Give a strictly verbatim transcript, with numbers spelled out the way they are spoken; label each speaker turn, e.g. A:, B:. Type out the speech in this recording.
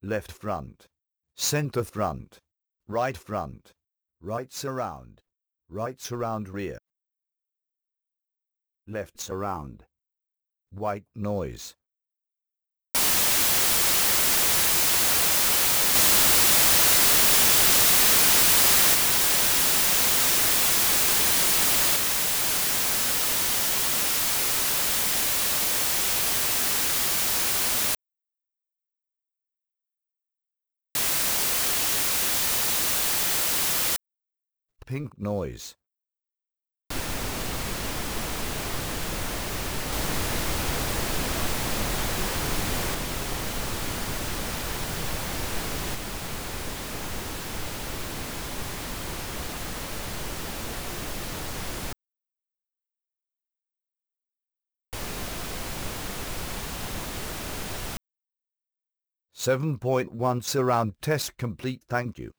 A: left front, center front, right front, right surround, right surround rear, left surround, white noise. Pink noise. seven point one surround test complete. Thank you.